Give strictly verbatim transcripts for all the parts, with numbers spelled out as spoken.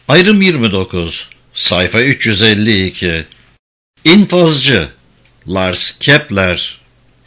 Ayrım yirmi dokuz, sayfa üç yüz elli iki. İnfazcı Lars Kepler.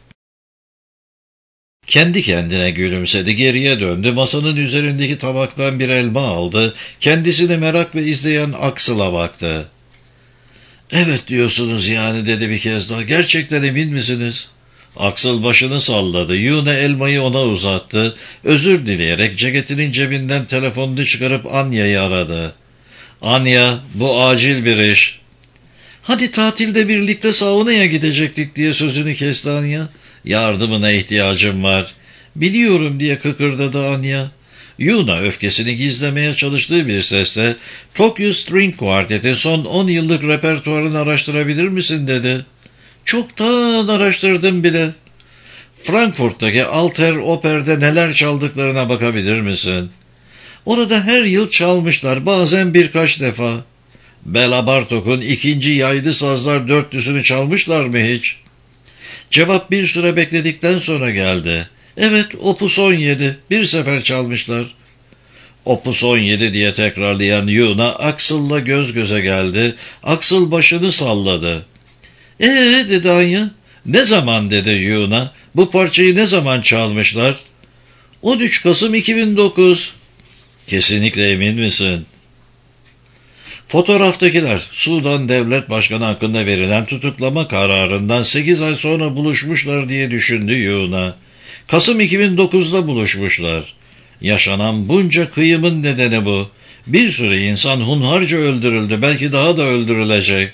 Kendi kendine gülümsedi, geriye döndü, masanın üzerindeki tabaktan bir elma aldı, kendisini merakla izleyen Axel'a baktı. "Evet diyorsunuz yani," dedi bir kez daha, "gerçekten emin misiniz?" Axel başını salladı, Yuna elmayı ona uzattı, özür dileyerek ceketinin cebinden telefonunu çıkarıp Anya'yı aradı. "Anya, bu acil bir iş." "Hadi tatilde birlikte saunaya gidecektik," diye sözünü kesti Anya. "Yardımına ihtiyacım var." "Biliyorum," diye kıkırdadı Anya. Yuna öfkesini gizlemeye çalıştığı bir sesle, "Tokyo String Quartet'in son on yıllık repertuarını araştırabilir misin?" dedi. "Çoktan araştırdım bile." "Frankfurt'taki Alter Oper'de neler çaldıklarına bakabilir misin?" "Orada her yıl çalmışlar, bazen birkaç defa." "Bela Bartok'un ikinci yaylı sazlar dörtlüsünü çalmışlar mı hiç?" Cevap bir süre bekledikten sonra geldi. "Evet, Opus on yedi, bir sefer çalmışlar." "Opus on yedi" diye tekrarlayan Yuna, Axel'la göz göze geldi. Axel başını salladı. "Ee," dedi Anya. "Ne zaman?" dedi Yuna. "Bu parçayı ne zaman çalmışlar?" on üç Kasım iki bin dokuz. "Kesinlikle emin misin?" Fotoğraftakiler, Sudan Devlet Başkanı hakkında verilen tutuklama kararından sekiz ay sonra buluşmuşlar diye düşündü Yuna. Kasım iki bin dokuzda buluşmuşlar. Yaşanan bunca kıyımın nedeni bu. Bir sürü insan hunharca öldürüldü, belki daha da öldürülecek.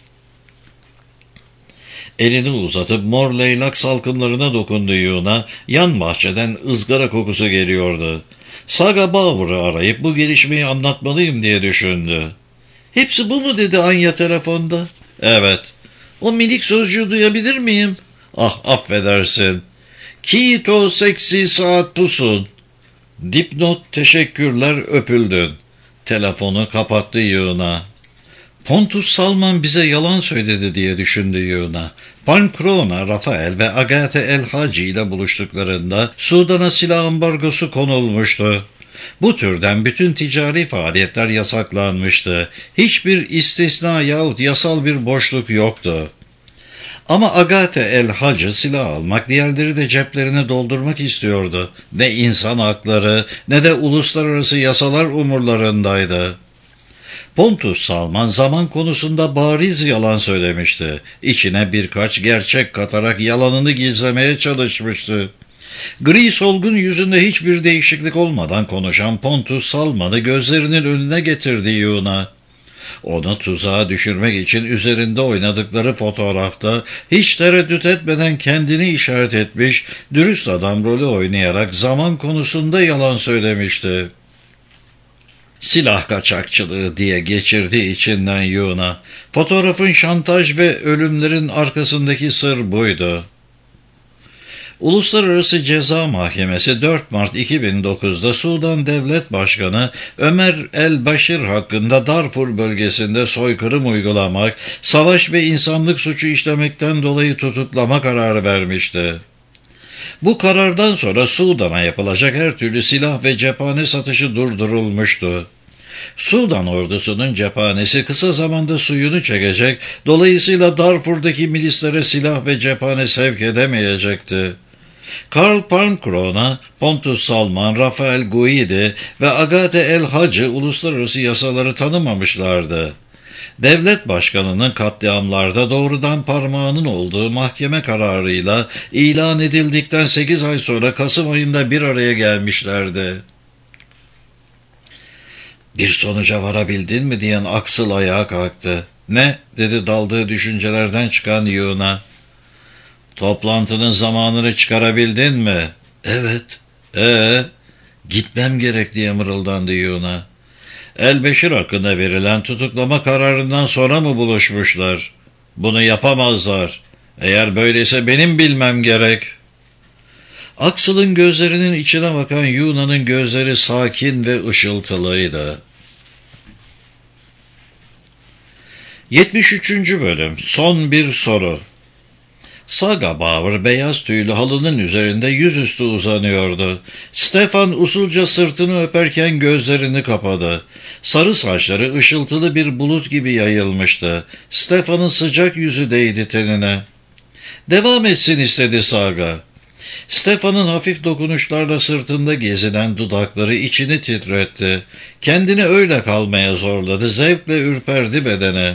Elini uzatıp mor leylak salkımlarına dokundu Yuna. Yan bahçeden ızgara kokusu geliyordu. Saga Bauer'ı arayıp bu gelişmeyi anlatmalıyım diye düşündü. "Hepsi bu mu?" dedi Anya telefonda. "Evet." "O minik sözcüğü duyabilir miyim?" "Ah, affedersin." "Kito seksi saat pusun." "Dipnot, teşekkürler, öpüldün." Telefonu kapattı Yuna. Pontus Salman bize yalan söyledi diye düşündü Yuna. Pancrona, Rafael ve Agathe El Hacı ile buluştuklarında Sudan'a silah ambargosu konulmuştu. Bu türden bütün ticari faaliyetler yasaklanmıştı. Hiçbir istisna yahut yasal bir boşluk yoktu. Ama Agathe El Hacı silah almak, diğerleri de ceplerini doldurmak istiyordu. Ne insan hakları ne de uluslararası yasalar umurlarındaydı. Pontus Salman zaman konusunda bariz yalan söylemişti. İçine birkaç gerçek katarak yalanını gizlemeye çalışmıştı. Gri solgun yüzünde hiçbir değişiklik olmadan konuşan Pontus Salman'ı gözlerinin önüne getirdi Yuna. Onu tuzağa düşürmek için üzerinde oynadıkları fotoğrafta hiç tereddüt etmeden kendini işaret etmiş, dürüst adam rolü oynayarak zaman konusunda yalan söylemişti. "Silah kaçakçılığı" diye geçirdi içinden Yuna. Fotoğrafın şantaj ve ölümlerin arkasındaki sır buydu. Uluslararası Ceza Mahkemesi dört Mart iki bin dokuzda Sudan Devlet Başkanı Ömer El-Başir hakkında Darfur bölgesinde soykırım uygulamak, savaş ve insanlık suçu işlemekten dolayı tutuklama kararı vermişti. Bu karardan sonra Sudan'a yapılacak her türlü silah ve cephane satışı durdurulmuştu. Sudan ordusunun cephanesi kısa zamanda suyunu çekecek, dolayısıyla Darfur'daki milislere silah ve cephane sevk edemeyecekti. Karl Pancrona, Pontus Salman, Rafael Guidi ve Agathe El Hacı uluslararası yasaları tanımamışlardı. Devlet başkanının katliamlarda doğrudan parmağının olduğu mahkeme kararıyla ilan edildikten sekiz ay sonra Kasım ayında bir araya gelmişlerdi. "Bir sonuca varabildin mi?" diyen Axel ayağa kalktı. "Ne?" dedi daldığı düşüncelerden çıkan Yuna. "Toplantının zamanını çıkarabildin mi?" "Evet." "Ee, gitmem gerek," diye mırıldandı Yuna. "El-Beşir hakkında verilen tutuklama kararından sonra mı buluşmuşlar?" "Bunu yapamazlar. Eğer böyleyse benim bilmem gerek." Axel'ın gözlerinin içine bakan Yuna'nın gözleri sakin ve ışıltılıydı. yetmiş üçüncü Bölüm. Son bir soru. Saga Bauer beyaz tüylü halının üzerinde yüzüstü uzanıyordu. Stefan usulca sırtını öperken gözlerini kapadı. Sarı saçları ışıltılı bir bulut gibi yayılmıştı. Stefan'ın sıcak yüzü değdi tenine. "Devam etsin," istedi Saga. Stefan'ın hafif dokunuşlarla sırtında gezinen dudakları içini titretti. Kendini öyle kalmaya zorladı, zevkle ürperdi bedene.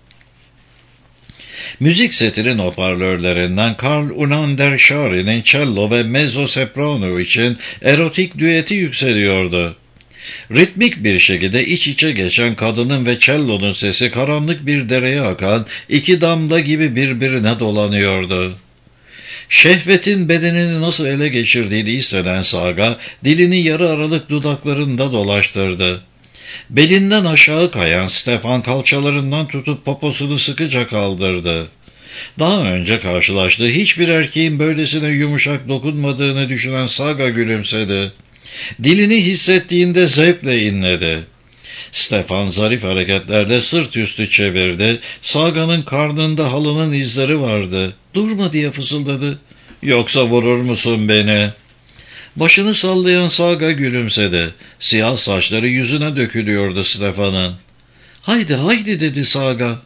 Müzik setinin hoparlörlerinden Karl Unander Schari'nin cello ve mezzo soprano için erotik düeti yükseliyordu. Ritmik bir şekilde iç içe geçen kadının ve cellonun sesi karanlık bir dereye akan iki damla gibi birbirine dolanıyordu. Şehvetin bedenini nasıl ele geçirdiğini hisseden Saga, dilini yarı aralık dudaklarında dolaştırdı. Belinden aşağı kayan Stefan kalçalarından tutup poposunu sıkıca kaldırdı. Daha önce karşılaştığı hiçbir erkeğin böylesine yumuşak dokunmadığını düşünen Saga gülümsedi. Dilini hissettiğinde zevkle inledi. Stefan zarif hareketlerle sırt üstü çevirdi. Saga'nın karnında halının izleri vardı. "Durma," diye fısıldadı. "Yoksa vurur musun beni?" Başını sallayan Saga gülümsedi. Siyah saçları yüzüne dökülüyordu Stefan'ın. "Haydi haydi," dedi Saga.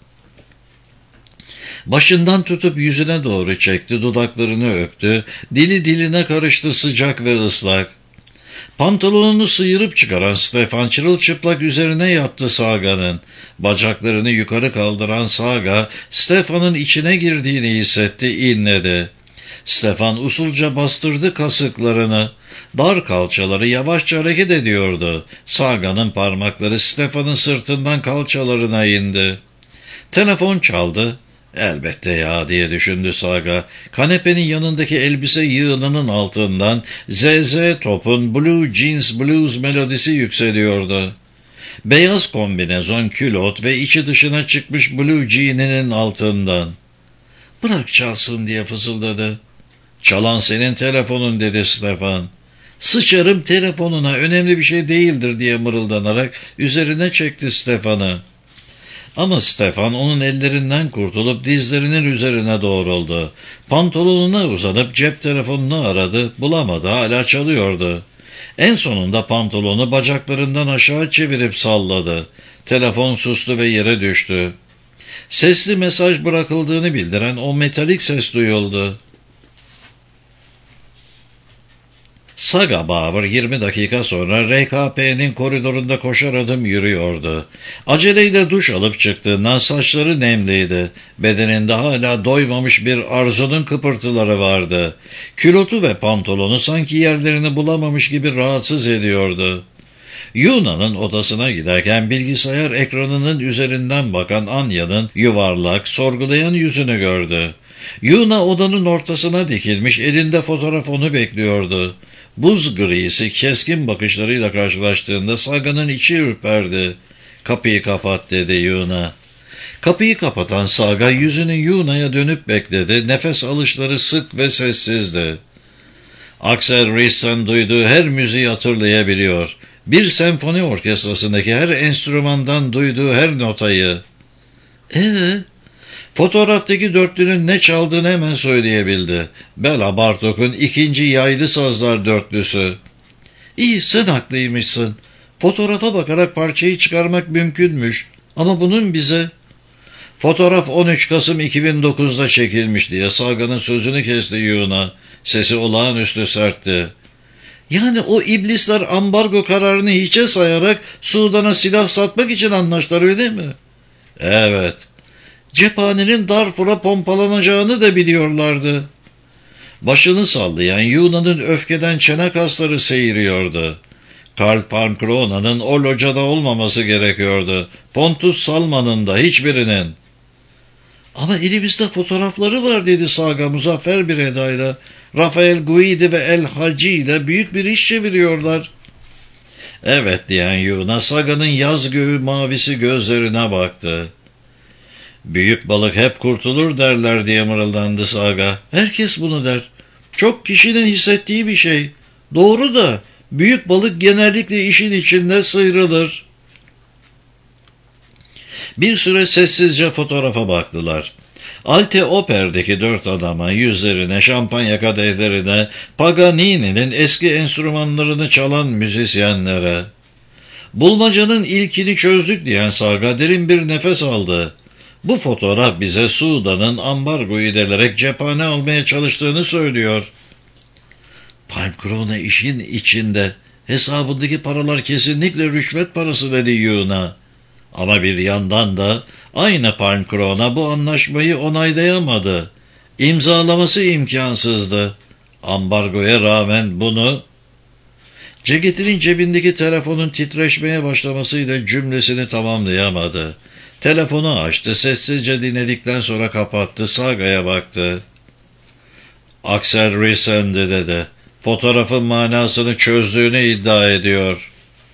Başından tutup yüzüne doğru çekti, dudaklarını öptü. Dili diline karıştı, sıcak ve ıslak. Pantolonunu sıyırıp çıkaran Stefan çırılçıplak üzerine yattı Saga'nın. Bacaklarını yukarı kaldıran Saga, Stefan'ın içine girdiğini hissetti, inledi. Stefan usulca bastırdı kasıklarını. Dar kalçaları yavaşça hareket ediyordu. Saga'nın parmakları Stefan'ın sırtından kalçalarına indi. Telefon çaldı. "Elbette ya," diye düşündü Saga. Kanepenin yanındaki elbise yığınının altından Z Z Top'un Blue Jeans Blues melodisi yükseliyordu. Beyaz kombinezon, külot ve içi dışına çıkmış blue jeaninin altından. "Bırak çalsın," diye fısıldadı. "Çalan senin telefonun," dedi Stefan. "Sıçarım telefonuna, önemli bir şey değildir," diye mırıldanarak üzerine çekti Stefan'ı. Ama Stefan onun ellerinden kurtulup dizlerinin üzerine doğruldu. Pantolonuna uzanıp cep telefonunu aradı, bulamadı, hala çalıyordu. En sonunda pantolonu bacaklarından aşağı çevirip salladı. Telefon sustu ve yere düştü. Sesli mesaj bırakıldığını bildiren o metalik ses duyuldu. Saga Bauer yirmi dakika sonra R K P'nin koridorunda koşar adım yürüyordu. Aceleyle duş alıp çıktığından saçları nemliydi. Bedeninde hala doymamış bir arzunun kıpırtıları vardı. Külotu ve pantolonu sanki yerlerini bulamamış gibi rahatsız ediyordu. Yuna'nın odasına giderken bilgisayar ekranının üzerinden bakan Anya'nın yuvarlak, sorgulayan yüzünü gördü. Yuna odanın ortasına dikilmiş, elinde fotoğraf onu bekliyordu. Buz grisi, keskin bakışlarıyla karşılaştığında Saga'nın içi ürperdi. "Kapıyı kapat," dedi Yuna. Kapıyı kapatan Saga yüzünü Yuna'ya dönüp bekledi. Nefes alışları sık ve sessizdi. Axel Ries'ten duyduğu her müziği hatırlayabiliyor. Bir senfoni orkestrasındaki her enstrümandan duyduğu her notayı. Ee, fotoğraftaki dörtlünün ne çaldığını hemen söyleyebildi. Bela Bartok'un ikinci yaylı sazlar dörtlüsü. "İyi, sen haklıymışsın. Fotoğrafa bakarak parçayı çıkarmak mümkünmüş. Ama bunun bize..." "Fotoğraf on üç Kasım iki bin dokuzda çekilmiş," diye Saga'nın sözünü kesti Yuna. Sesi olağanüstü sertti. "Yani o iblisler ambargo kararını hiçe sayarak Sudan'a silah satmak için anlaştılar, öyle mi?" "Evet." "Cephanenin Darfur'a pompalanacağını da biliyorlardı." Başını sallayan Yuna'nın öfkeden çene kasları seyiriyordu. Karl Pankrona'nın o locada olmaması gerekiyordu. Pontus Salman'ın da, hiçbirinin. "Ama elimizde fotoğrafları var," dedi Saga muzaffer bir edayla. "Rafael Guidi ve El Hacı ile büyük bir iş çeviriyorlar." "Evet," diyen Yuna Saga'nın yaz göğü mavisi gözlerine baktı. "Büyük balık hep kurtulur derler," diye mırıldandı Saga. "Herkes bunu der. Çok kişinin hissettiği bir şey. Doğru da büyük balık genellikle işin içinde sıyrılır." Bir süre sessizce fotoğrafa baktılar. Alte Oper'deki dört adama, yüzlerine, şampanya kadehlerine, Paganini'nin eski enstrümanlarını çalan müzisyenlere. Bulmacanın ilkini çözdük diyen Saga derin bir nefes aldı. Bu fotoğraf bize Sudan'ın ambargoyu delerek cephane almaya çalıştığını söylüyor. Palmkrona işin içinde. Hesabındaki paralar kesinlikle rüşvet parası dedi Yuna. Ama bir yandan da aynı Palmkrona bu anlaşmayı onaylayamadı. İmzalaması imkansızdı. Ambargoya rağmen bunu... Ceketinin cebindeki telefonun titreşmeye başlamasıyla cümlesini tamamlayamadı. Telefonu açtı, sessizce dinledikten sonra kapattı, Saga'ya baktı. Axel Risen'di dedi. Fotoğrafın manasını çözdüğünü iddia ediyor.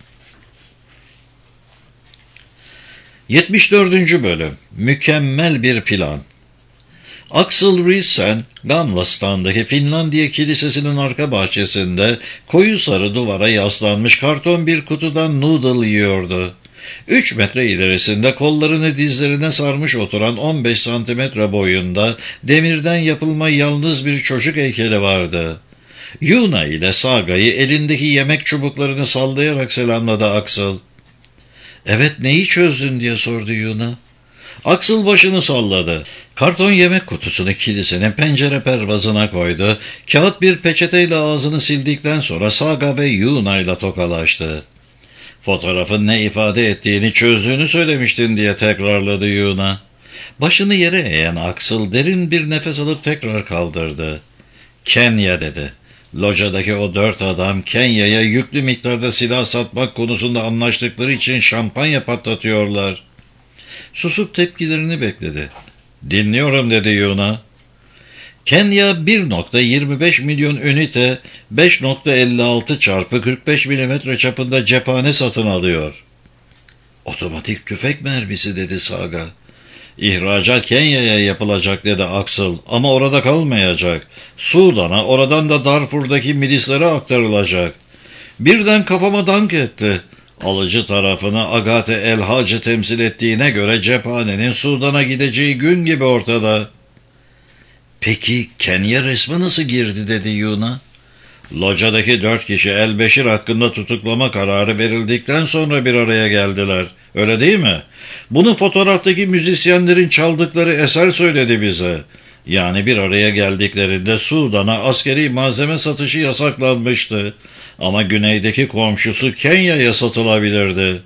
yetmiş dördüncü Bölüm. Mükemmel bir plan. Axel Risen, Gamlastan'daki Finlandiya Kilisesi'nin arka bahçesinde koyu sarı duvara yaslanmış karton bir kutudan noodle yiyordu. Üç metre ilerisinde kollarını dizlerine sarmış oturan on beş santimetre boyunda demirden yapılma yalnız bir çocuk heykeli vardı. Yuna ile Saga'yı elindeki yemek çubuklarını sallayarak selamladı Axel. "Evet, neyi çözdün?" diye sordu Yuna. Axel başını salladı. Karton yemek kutusunu kilisenin pencere pervazına koydu. Kağıt bir peçeteyle ağzını sildikten sonra Saga ve Yuna ile tokalaştı. "Fotoğrafın ne ifade ettiğini çözdüğünü söylemiştin" diye tekrarladı Yuna. Başını yere eğen Axel derin bir nefes alıp tekrar kaldırdı. "Kenya" dedi. Locadaki o dört adam Kenya'ya yüklü miktarda silah satmak konusunda anlaştıkları için şampanya patlatıyorlar. Susup tepkilerini bekledi. "Dinliyorum" dedi Yuna. "Kenya bir virgül yirmi beş milyon ünite beş virgül elli altı çarpı kırk beş milimetre çapında cephane satın alıyor." "Otomatik tüfek mermisi" dedi Saga. "İhracat Kenya'ya yapılacak" dedi Axel, "ama orada kalmayacak. Sudan'a, oradan da Darfur'daki milislere aktarılacak." Birden kafama dank etti. Alıcı tarafını Agate El Hacı temsil ettiğine göre cephanenin Sudan'a gideceği gün gibi ortada. "Peki Kenya resme nasıl girdi?" dedi Yuna. "Locadaki dört kişi El-Beşir hakkında tutuklama kararı verildikten sonra bir araya geldiler. Öyle değil mi? Bunu fotoğraftaki müzisyenlerin çaldıkları eser söyledi bize. Yani bir araya geldiklerinde Sudan'a askeri malzeme satışı yasaklanmıştı. Ama güneydeki komşusu Kenya'ya satılabilirdi."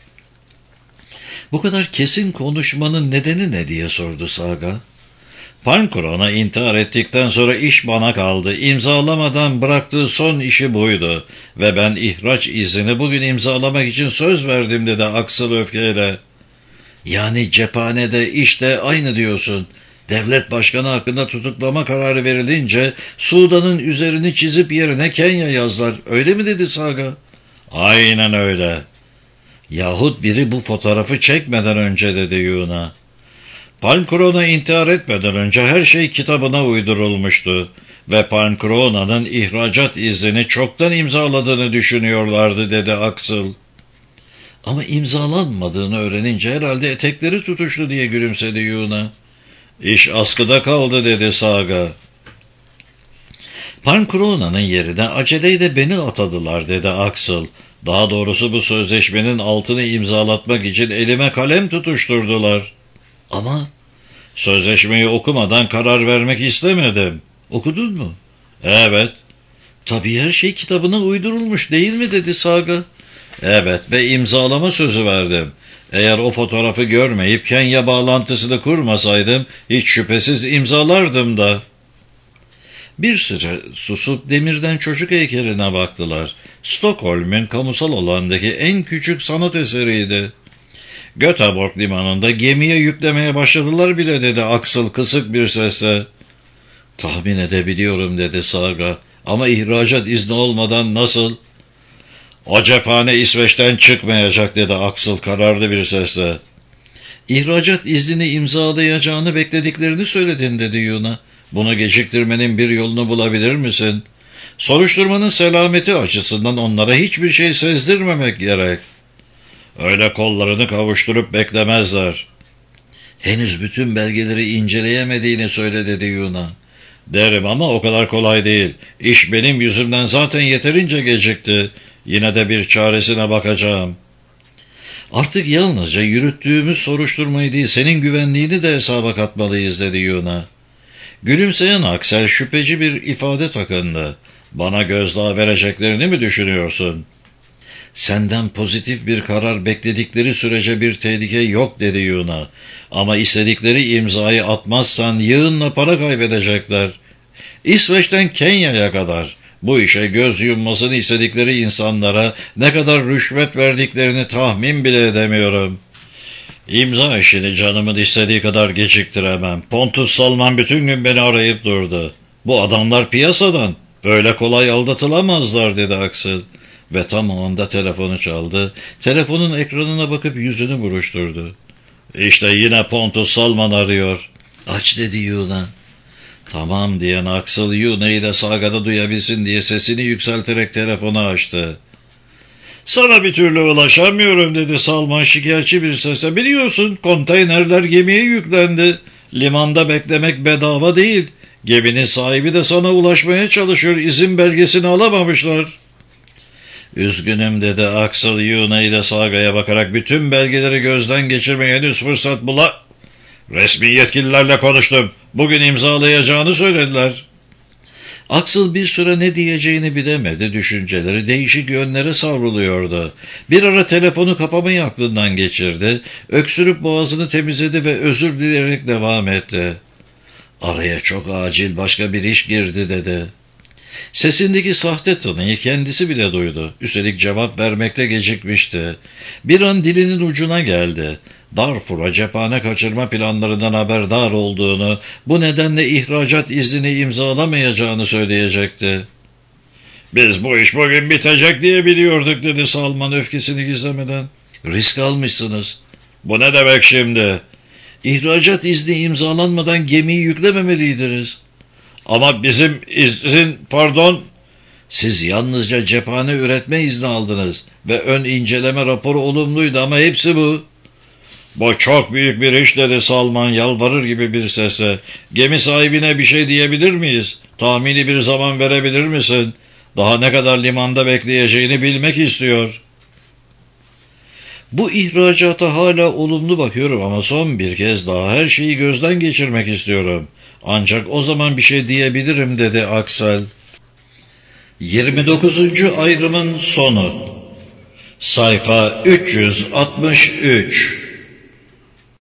"Bu kadar kesin konuşmanın nedeni ne?" diye sordu Saga. "Palmkrona intihar ettikten sonra iş bana kaldı. İmzalamadan bıraktığı son işi buydu. Ve ben ihraç izni bugün imzalamak için söz verdim" dedi Axel öfkeyle. "Yani cephanede işte aynı diyorsun. Devlet başkanı hakkında tutuklama kararı verilince Sudan'ın üzerini çizip yerine Kenya yazlar. Öyle mi?" dedi Saga. "Aynen öyle." "Yahut biri bu fotoğrafı çekmeden önce" dedi Yuna. "Palmkrona intihar etmeden önce her şey kitabına uydurulmuştu ve Palmkrona'nın ihracat iznini çoktan imzaladığını düşünüyorlardı" dedi Axel. "Ama imzalanmadığını öğrenince herhalde etekleri tutuştu" diye gülümsedi Yuna. "İş askıda kaldı" dedi Saga. "Palmkrona'nın yerine aceleyle beni atadılar" dedi Axel. "Daha doğrusu bu sözleşmenin altını imzalatmak için elime kalem tutuşturdular. Ama sözleşmeyi okumadan karar vermek istemedim." "Okudun mu?" "Evet." "Tabii her şey kitabına uydurulmuş değil mi?" dedi Saga. "Evet, ve imzalama sözü verdim. Eğer o fotoğrafı görmeyip Kenya bağlantısını kurmasaydım hiç şüphesiz imzalardım da." Bir süre susup demirden çocuk heykeline baktılar. Stockholm'un kamusal alandaki en küçük sanat eseriydi. "Göteborg limanında gemiye yüklemeye başladılar bile" dedi Axel kısık bir sesle. "Tahmin edebiliyorum" dedi Saga. "Ama ihracat izni olmadan nasıl?" "O cephane İsveç'ten çıkmayacak" dedi Axel kararlı bir sesle. "İhracat iznini imzalayacağını beklediklerini söyledin" dedi Yuna. "Bunu geciktirmenin bir yolunu bulabilir misin? Soruşturmanın selameti açısından onlara hiçbir şey sezdirmemek gerek. Öyle kollarını kavuşturup beklemezler." Henüz bütün belgeleri inceleyemediğini söyle dedi Yuna. Derim ama o kadar kolay değil. İş benim yüzümden zaten yeterince gecikti. Yine de bir çaresine bakacağım. Artık yalnızca yürüttüğümüz soruşturmayı değil, senin güvenliğini de hesaba katmalıyız dedi Yuna. Gülümseyen Aksel şüpheci bir ifade takındı. Bana gözdağı vereceklerini mi düşünüyorsun? Senden pozitif bir karar bekledikleri sürece bir tehlike yok dedi Yuna. Ama istedikleri imzayı atmazsan yığınla para kaybedecekler. İsveç'ten Kenya'ya kadar bu işe göz yummasını istedikleri insanlara ne kadar rüşvet verdiklerini tahmin bile edemiyorum. İmza işini canımın istediği kadar geciktiremem. Pontus Salman bütün gün beni arayıp durdu. Bu adamlar piyasadan. Öyle kolay aldatılamazlar dedi Aksel. Ve tam o anda telefonu çaldı. Telefonun ekranına bakıp yüzünü buruşturdu. İşte yine Pontus Salman arıyor. Aç dedi Yuna. Tamam diyen Aksel Yuna'yı da Saga'da duyabilsin diye sesini yükselterek telefonu açtı. Sana bir türlü ulaşamıyorum dedi Salman şikayetçi bir sesle. Biliyorsun konteynerler gemiye yüklendi. Limanda beklemek bedava değil. Geminin sahibi de sana ulaşmaya çalışıyor. İzin belgesini alamamışlar. Üzgünüm dedi Aksel Yuna ile Saga'ya bakarak, bütün belgeleri gözden geçirmeye henüz fırsat bula... Resmi yetkililerle konuştum. Bugün imzalayacağını söylediler. Aksel bir süre ne diyeceğini bilemedi. Düşünceleri değişik yönlere savruluyordu. Bir ara telefonu kapamayı aklından geçirdi. Öksürüp boğazını temizledi ve özür dileyerek devam etti. Araya çok acil başka bir iş girdi dedi. Sesindeki sahte tınıyı kendisi bile duydu. Üstelik cevap vermekte gecikmişti. Bir an dilinin ucuna geldi. Darfur'a cephane kaçırma planlarından haberdar olduğunu, bu nedenle ihracat iznini imzalamayacağını söyleyecekti. Biz bu iş bugün bitecek diye biliyorduk dedi Salman öfkesini gizlemeden. Risk almışsınız. Bu ne demek şimdi? İhracat izni imzalanmadan gemiyi yüklememeliydiniz. Ama bizim izin, pardon, siz yalnızca cephane üretme izni aldınız ve ön inceleme raporu olumluydu ama hepsi bu. Bu çok büyük bir iş dedi Salman yalvarır gibi bir sesle. Gemi sahibine bir şey diyebilir miyiz? Tahmini bir zaman verebilir misin? Daha ne kadar limanda bekleyeceğini bilmek istiyor. Bu ihracata hala olumlu bakıyorum ama son bir kez daha her şeyi gözden geçirmek istiyorum. Ancak o zaman bir şey diyebilirim dedi Aksel. yirmi dokuzuncu ayrımın sonu. Sayfa üç yüz altmış üç.